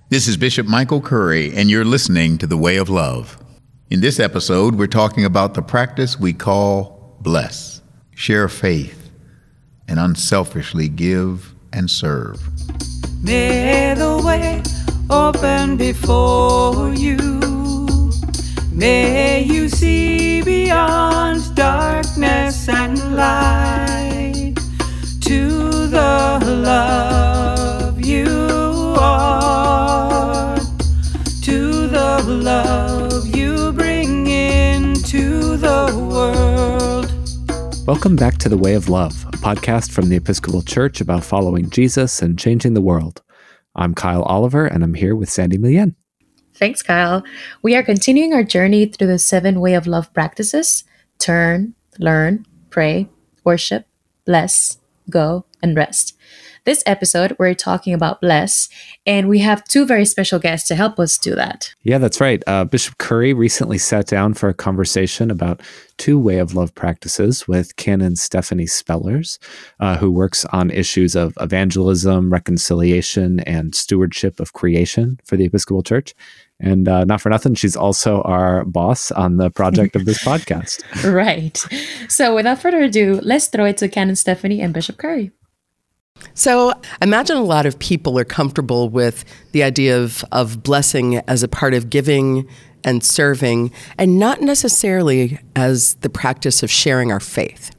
This is Bishop Michael Curry, and you're listening to The Way of Love. In this episode, we're talking about the practice we call bless, share faith, and unselfishly give and serve. May the way open before you. May you see beyond darkness and light to the love you are, to the love you bring into the world. Welcome back to The Way of Love, a podcast from the Episcopal Church about following Jesus and changing the world. I'm Kyle Oliver, and I'm here with Sandy Millien. Thanks, Kyle. We are continuing our journey through the 7 Way of Love practices: turn, learn, pray, worship, bless, go, and rest. This episode, we're talking about bless, and we have 2 very special guests to help us do that. Yeah, that's right. Bishop Curry recently sat down for a conversation about 2 Way of Love practices with Canon Stephanie Spellers, who works on issues of evangelism, reconciliation, and stewardship of creation for the Episcopal Church. And not for nothing, she's also our boss on the project of this podcast. Right. So without further ado, let's throw it to Canon Stephanie and Bishop Curry. So I imagine a lot of people are comfortable with the idea of blessing as a part of giving and serving, and not necessarily as the practice of sharing our faith.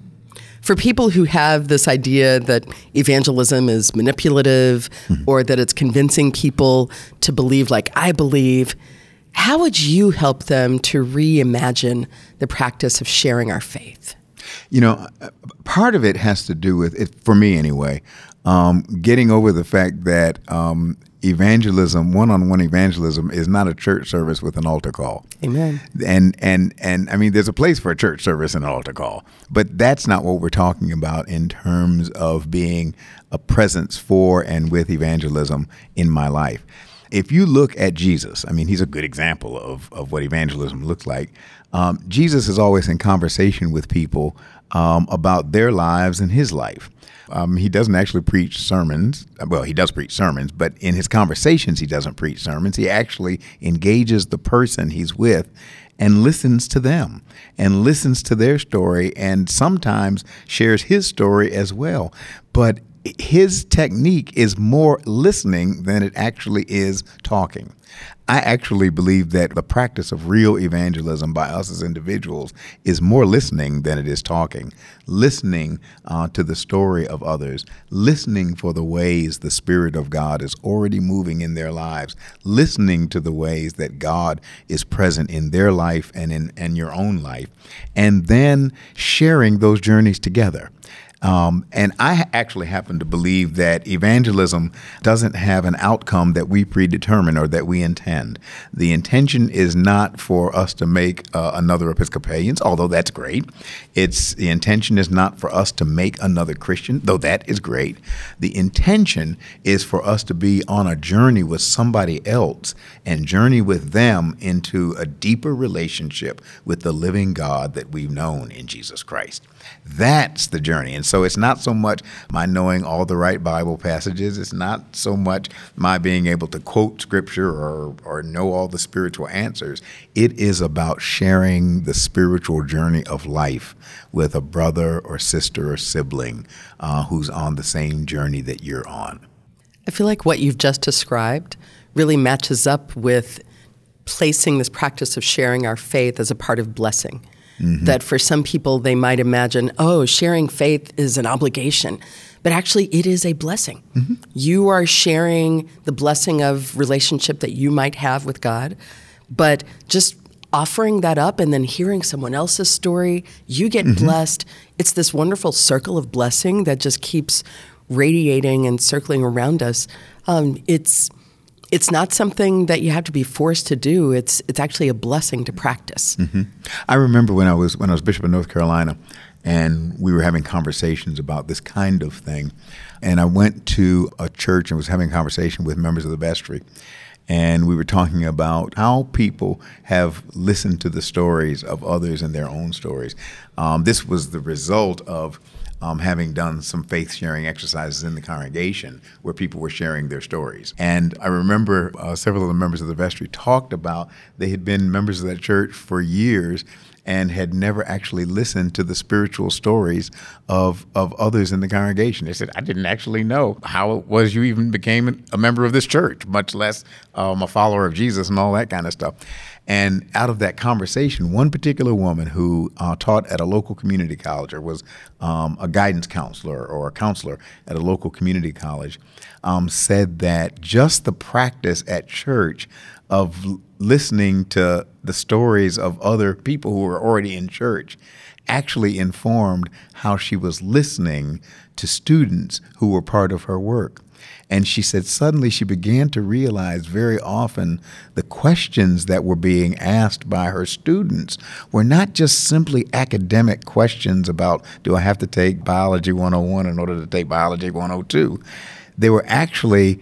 For people who have this idea that evangelism is manipulative or that it's convincing people to believe like I believe, how would you help them to reimagine the practice of sharing our faith? You know, part of it has to do with, it, for me anyway, getting over the fact that evangelism, one-on-one evangelism, is not a church service with an altar call. Amen. And I mean, there's a place for a church service and an altar call, but that's not what we're talking about in terms of being a presence for and with evangelism in my life. If you look at Jesus, I mean, he's a good example of what evangelism looks like. Jesus is always in conversation with people about their lives and his life. He doesn't actually preach sermons. Well, he does preach sermons, but in his conversations, he doesn't preach sermons. He actually engages the person he's with and listens to them and listens to their story and sometimes shares his story as well. But his technique is more listening than it actually is talking. I actually believe that the practice of real evangelism by us as individuals is more listening than it is talking. Listening to the story of others, listening for the ways the Spirit of God is already moving in their lives, listening to the ways that God is present in their life and in your own life, and then sharing those journeys together. And I actually happen to believe that evangelism doesn't have an outcome that we predetermine or that we intend. The intention is not for us to make another Episcopalians, although that's great. The intention is not for us to make another Christian, though that is great. The intention is for us to be on a journey with somebody else and journey with them into a deeper relationship with the living God that we've known in Jesus Christ. That's the journey. And so it's not so much my knowing all the right Bible passages. It's not so much my being able to quote scripture or know all the spiritual answers. It is about sharing the spiritual journey of life with a brother or sister or sibling who's on the same journey that you're on. I feel like what you've just described really matches up with placing this practice of sharing our faith as a part of blessing. Mm-hmm. That for some people, they might imagine, oh, sharing faith is an obligation. But actually, it is a blessing. Mm-hmm. You are sharing the blessing of relationship that you might have with God. But just offering that up and then hearing someone else's story, you get blessed. It's this wonderful circle of blessing that just keeps radiating and circling around us. It's not something that you have to be forced to do. It's actually a blessing to practice. Mm-hmm. I remember when I was Bishop of North Carolina, and we were having conversations about this kind of thing. And I went to a church and was having a conversation with members of the vestry. And we were talking about how people have listened to the stories of others and their own stories. This was the result of having done some faith sharing exercises in the congregation where people were sharing their stories. And I remember several of the members of the vestry talked about they had been members of that church for years and had never actually listened to the spiritual stories of others in the congregation. They said, I didn't actually know how it was you even became a member of this church, much less a follower of Jesus and all that kind of stuff. And out of that conversation, one particular woman who taught at a local community college or was a guidance counselor or a counselor at a local community college said that just the practice at church of listening to the stories of other people who were already in church actually informed how she was listening to students who were part of her work. And she said suddenly she began to realize very often the questions that were being asked by her students were not just simply academic questions about, do I have to take Biology 101 in order to take Biology 102? They were actually,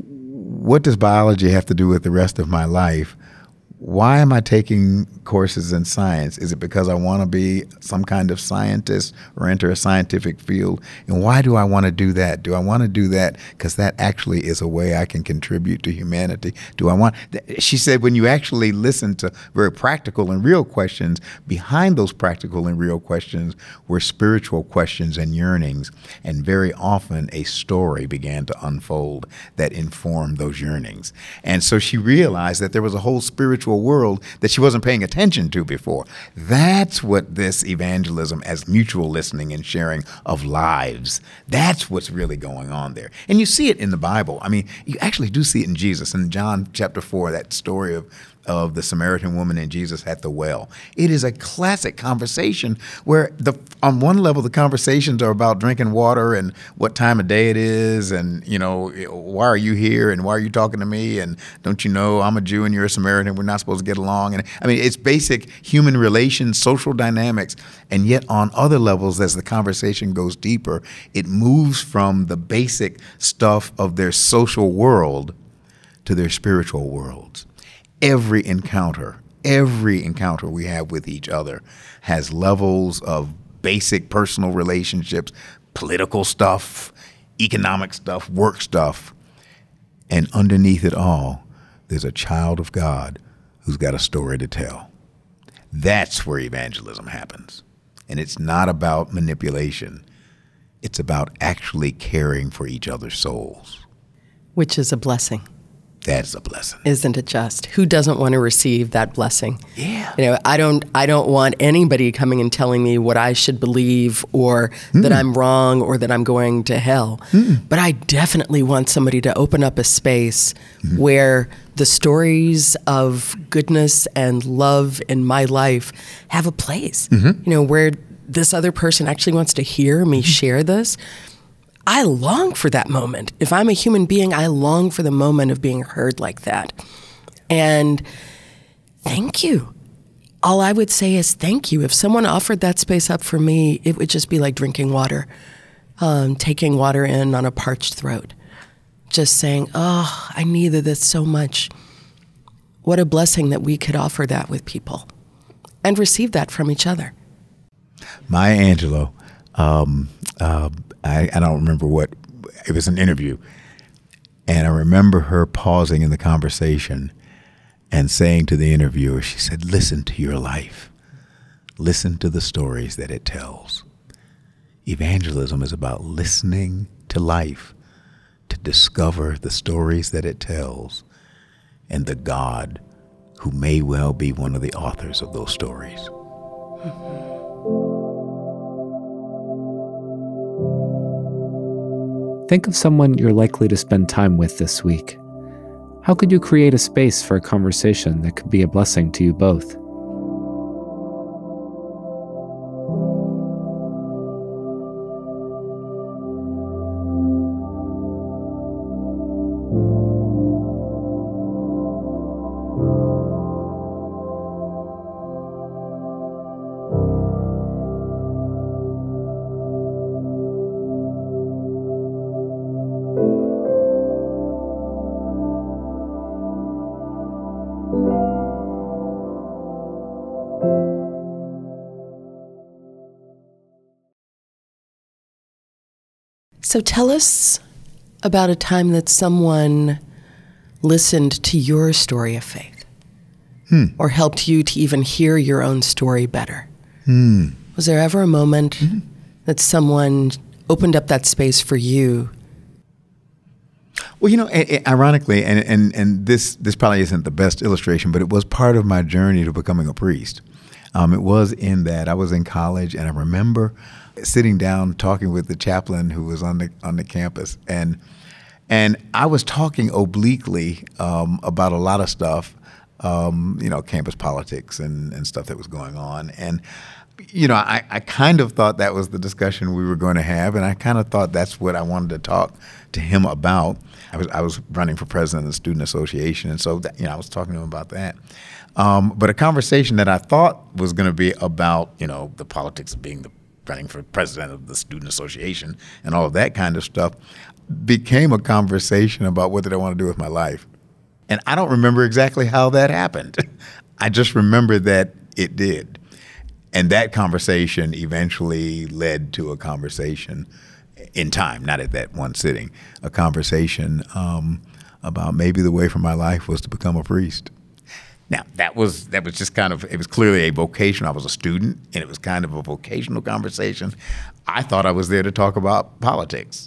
what does biology have to do with the rest of my life? Why am I taking courses in science? Is it because I want to be some kind of scientist or enter a scientific field? And why do I want to do that? Do I want to do that because that actually is a way I can contribute to humanity? She said, when you actually listen to very practical and real questions, behind those practical and real questions were spiritual questions and yearnings. And very often a story began to unfold that informed those yearnings. And so she realized that there was a whole spiritual world that she wasn't paying attention to before. That's what this evangelism as mutual listening and sharing of lives, that's what's really going on there. And you see it in the Bible. I mean, you actually do see it in Jesus. In John chapter 4, that story of the Samaritan woman and Jesus at the well. It is a classic conversation where on one level, the conversations are about drinking water and what time of day it is and, why are you here and why are you talking to me? And don't you know I'm a Jew and you're a Samaritan. We're not supposed to get along. And I mean, it's basic human relations, social dynamics. And yet on other levels, as the conversation goes deeper, it moves from the basic stuff of their social world to their spiritual worlds. Every encounter we have with each other has levels of basic personal relationships, political stuff, economic stuff, work stuff. And underneath it all, there's a child of God who's got a story to tell. That's where evangelism happens. And it's not about manipulation. It's about actually caring for each other's souls. Which is a blessing. That's a blessing. Isn't it just? Who doesn't want to receive that blessing? Yeah. I don't want anybody coming and telling me what I should believe or that I'm wrong or that I'm going to hell. But I definitely want somebody to open up a space where the stories of goodness and love in my life have a place. Where this other person actually wants to hear me share this. I long for that moment. If I'm a human being, I long for the moment of being heard like that. And thank you. All I would say is thank you. If someone offered that space up for me, it would just be like drinking water, taking water in on a parched throat. Just saying, oh, I needed this so much. What a blessing that we could offer that with people and receive that from each other. Maya Angelou, I don't remember what, it was an interview. And I remember her pausing in the conversation and saying to the interviewer, she said, listen to your life. Listen to the stories that it tells. Evangelism is about listening to life, to discover the stories that it tells and the God who may well be one of the authors of those stories. Think of someone you're likely to spend time with this week. How could you create a space for a conversation that could be a blessing to you both? So tell us about a time that someone listened to your story of faith or helped you to even hear your own story better. Was there ever a moment that someone opened up that space for you? Well, ironically, and this probably isn't the best illustration, but it was part of my journey to becoming a priest. It was in that I was in college, and I remember sitting down talking with the chaplain who was on the campus, and I was talking obliquely about a lot of stuff, campus politics and stuff that was going on, and I kind of thought that was the discussion we were going to have, and I kind of thought that's what I wanted to talk to him about. I was running for president of the Student Association, and so I was talking to him about that. But a conversation that I thought was going to be about the politics of running for president of the Student Association and all of that kind of stuff became a conversation about what did I want to do with my life. And I don't remember exactly how that happened. I just remember that it did. And that conversation eventually led to a conversation in time, not at that one sitting, a conversation about maybe the way for my life was to become a priest. Now, that was just it was clearly a vocation. I was a student, and it was kind of a vocational conversation. I thought I was there to talk about politics.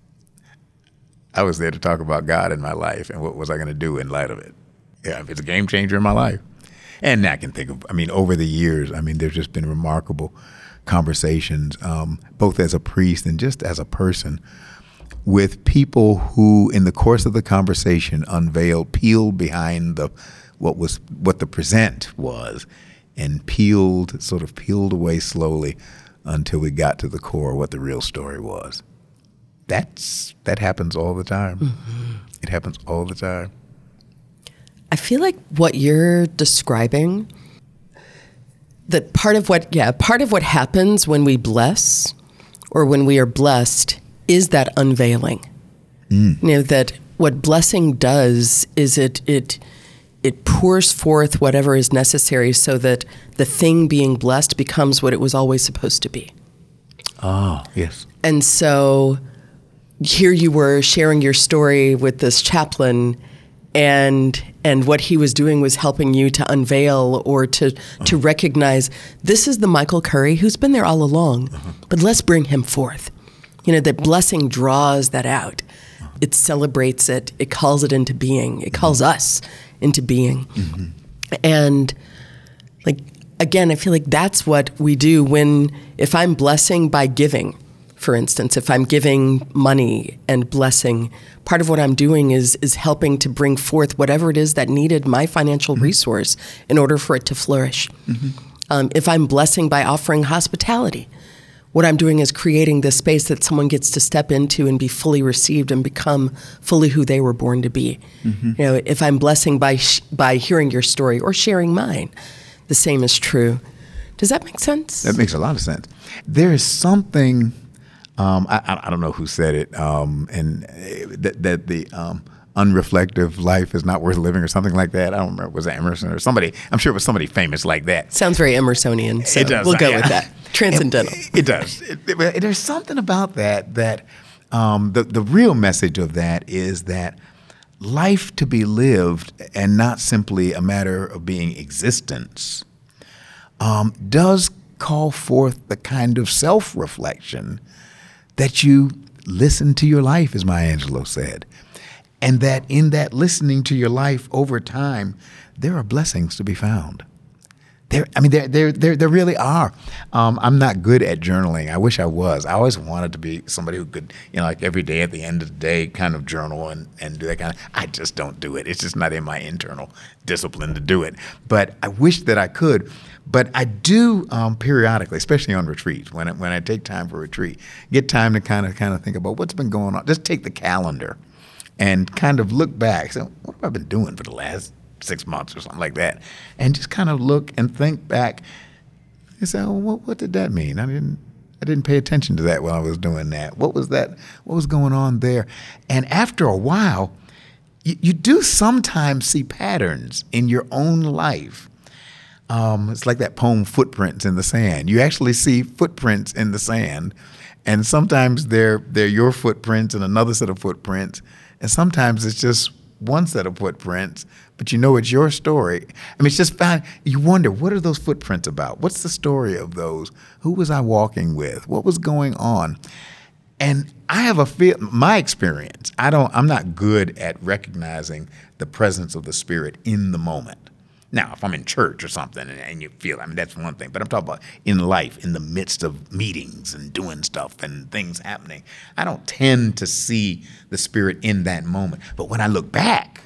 I was there to talk about God in my life and what was I going to do in light of it. Yeah, it's a game changer in my life. And I can think of, over the years, there's just been remarkable conversations, both as a priest and just as a person, with people who, in the course of the conversation, peeled behind what the present was, and peeled away slowly until we got to the core of what the real story was. That happens all the time. Mm-hmm. It happens all the time. I feel like what you're describing, that part of what happens when we bless or when we are blessed is that unveiling. That what blessing does is it pours forth whatever is necessary so that the thing being blessed becomes what it was always supposed to be. Oh, yes. And so here you were sharing your story with this chaplain, and what he was doing was helping you to unveil or to recognize this is the Michael Curry who's been there all along, but let's bring him forth. That blessing draws that out. It celebrates it. It calls it into being. It calls us into being. Mm-hmm. And again, I feel like that's what we do if I'm blessing by giving. For instance, if I'm giving money and blessing, part of what I'm doing is helping to bring forth whatever it is that needed my financial resource in order for it to flourish. Mm-hmm. If I'm blessing by offering hospitality, what I'm doing is creating this space that someone gets to step into and be fully received and become fully who they were born to be. Mm-hmm. If I'm blessing by hearing your story or sharing mine, the same is true. Does that make sense? That makes a lot of sense. There is something... I don't know who said it, and that the unreflective life is not worth living or something like that. I don't remember. Was it Emerson or somebody? I'm sure it was somebody famous like that. Sounds very Emersonian, so it does, we'll go with that. Transcendental. It does. There's something about that the real message of that is that life to be lived and not simply a matter of being existence does call forth the kind of self-reflection that you listen to your life, as Maya Angelou said, and that in that listening to your life over time, there are blessings to be found. There really are. I'm not good at journaling. I wish I was. I always wanted to be somebody who could, every day at the end of the day, kind of journal and do that kind of. I just don't do it. It's just not in my internal discipline to do it. But I wish that I could. But I do periodically, especially on retreats, when I take time for retreat, get time to kind of think about what's been going on. Just take the calendar and kind of look back. So what have I been doing for the last 6 months or something like that? And just kind of look and think back and say, what did that mean? I didn't pay attention to that while I was doing that. What was that? What was going on there? And after a while, you do sometimes see patterns in your own life. It's like that poem, Footprints in the Sand. You actually see footprints in the sand, And sometimes they're your footprints and another set of footprints. And sometimes it's just one set of footprints, but you know it's your story. I mean, it's just fine. You wonder, what are those footprints about? What's the story of those? Who was I walking with? What was going on? And I have my experience, I'm not good at recognizing the presence of the Spirit in the moment. Now, if I'm in church or something and you feel, I mean, that's one thing. But I'm talking about in life, in the midst of meetings and doing stuff and things happening. I don't tend to see the Spirit in that moment. But when I look back,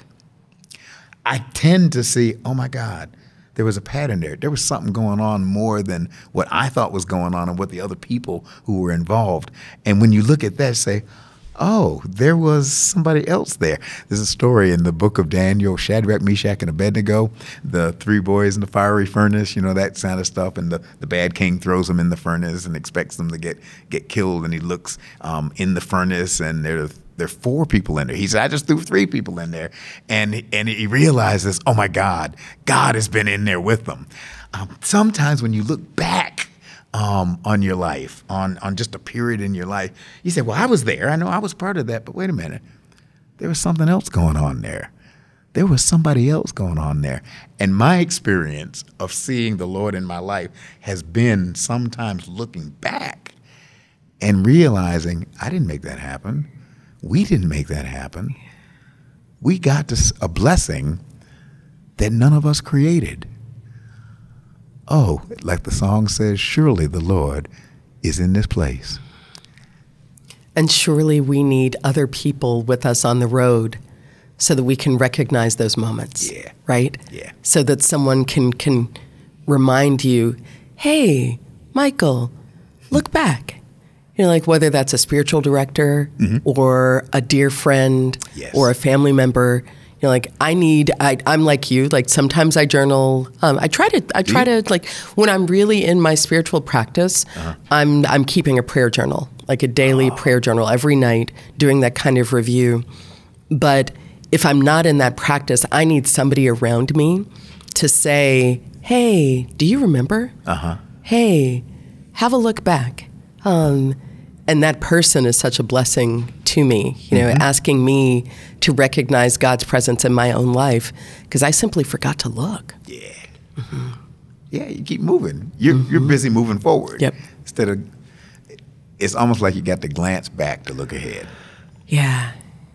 I tend to see, oh, my God, there was a pattern there. There was something going on more than what I thought was going on and what the other people who were involved. And when you look at that, say, oh, there was somebody else there. There's a story in the book of Daniel, Shadrach, Meshach, and Abednego, the three boys in the fiery furnace, that kind of stuff. And the bad king throws them in the furnace and expects them to get killed. And he looks in the furnace, and there are 4 people in there. He said, I just threw 3 people in there. And he realizes, oh, my God has been in there with them. Sometimes when you look back on your life, on just a period in your life, you say, well, I was there. I know I was part of that. But wait a minute. There was something else going on there. There was somebody else going on there. And my experience of seeing the Lord in my life has been sometimes looking back and realizing I didn't make that happen. We didn't make that happen. We got a blessing that none of us created. Oh, like the song says, surely the Lord is in this place. And surely we need other people with us on the road so that we can recognize those moments. Yeah. Right? Yeah. So that someone can remind you, hey, Michael, look back. Like whether that's a spiritual director or a dear friend or a family member. Like I'm like you, like sometimes I journal. I try to like when I'm really in my spiritual practice, I'm keeping a prayer journal, like a daily prayer journal every night, doing that kind of review. But if I'm not in that practice, I need somebody around me to say, hey, do you remember? Hey, have a look back. And that person is such a blessing to me, asking me to recognize God's presence in my own life because I simply forgot to look. Yeah. Yeah, you keep moving. You're busy moving forward. Yep. Instead of, it's almost like you got to glance back to look ahead. Yeah.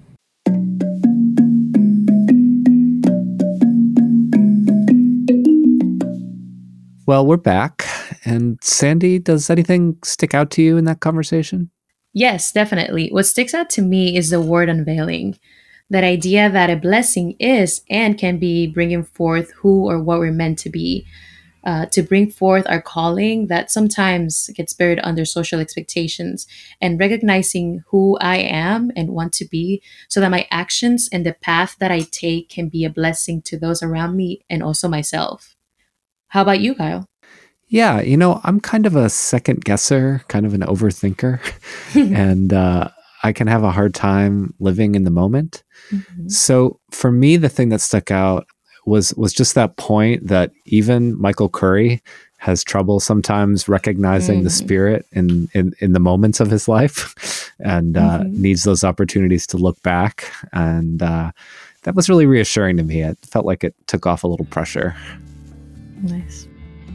Well, we're back. And Sandy, does anything stick out to you in that conversation? Yes, definitely. What sticks out to me is the word unveiling. That idea that a blessing is and can be bringing forth who or what we're meant to be, to bring forth our calling that sometimes gets buried under social expectations, and recognizing who I am and want to be so that my actions and the path that I take can be a blessing to those around me and also myself. How about you, Kyle? Yeah, I'm kind of a second guesser, kind of an overthinker, and I can have a hard time living in the moment. So for me, the thing that stuck out was just that point that even Michael Curry has trouble sometimes recognizing the Spirit in the moments of his life and needs those opportunities to look back. And that was really reassuring to me. It felt like it took off a little pressure. Nice.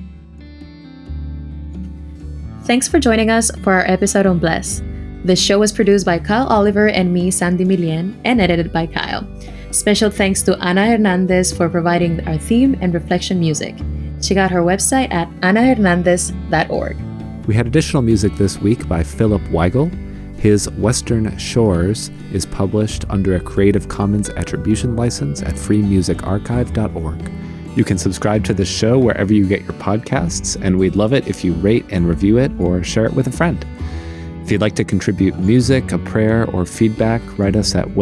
Thanks for joining us for our episode on Bless. This show was produced by Kyle Oliver and me, Sandy Milian, and edited by Kyle. Special thanks to Ana Hernandez for providing our theme and reflection music. Check out her website at anahernandez.org. We had additional music this week by Philip Weigel. His Western Shores is published under a Creative Commons Attribution license at freemusicarchive.org. You can subscribe to the show wherever you get your podcasts, and we'd love it if you rate and review it or share it with a friend. If you'd like to contribute music, a prayer, or feedback, write us at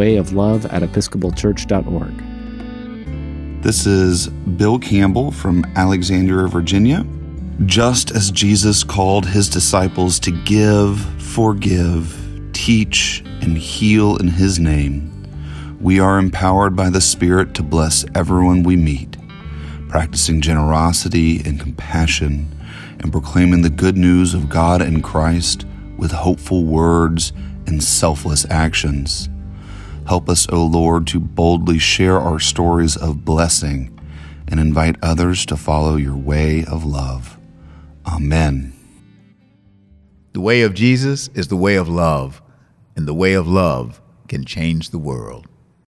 wayoflove@episcopalchurch.org. This is Bill Campbell from Alexandria, Virginia. Just as Jesus called his disciples to give, forgive, teach, and heal in his name, we are empowered by the Spirit to bless everyone we meet, practicing generosity and compassion and proclaiming the good news of God and Christ with hopeful words and selfless actions. Help us, O Lord, to boldly share our stories of blessing and invite others to follow your way of love. Amen. The way of Jesus is the way of love, and the way of love can change the world.